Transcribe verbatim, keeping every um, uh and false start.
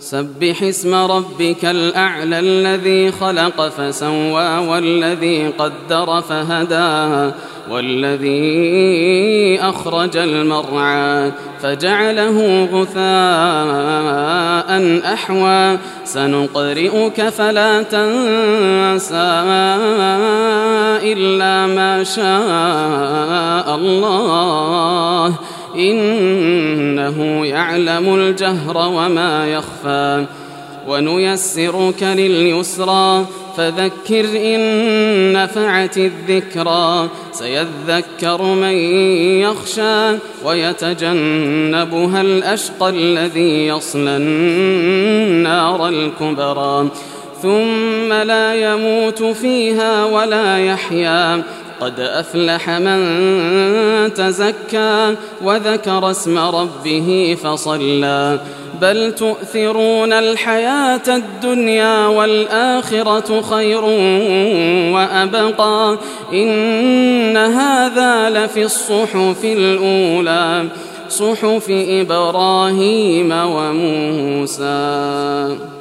سبح اسم ربك الأعلى الذي خلق فسوى والذي قدر فهدى والذي أخرج المرعى فجعله غثاء أحوى سنقرئك فلا تنسى إلا ما شاء الله إنه يعلم الجهر وما يخفى ونيسرك لليسرى فذكر إن نفعت الذكرى سيذكر من يخشى ويتجنبها الأشقى الذي يصلى النار الكبرى ثم لا يموت فيها ولا يحيا قد أفلح من تزكى وذكر اسم ربه فصلى بل تؤثرون الحياة الدنيا والآخرة خير وأبقى إن هذا لفي الصحف الأولى صحف إبراهيم وموسى.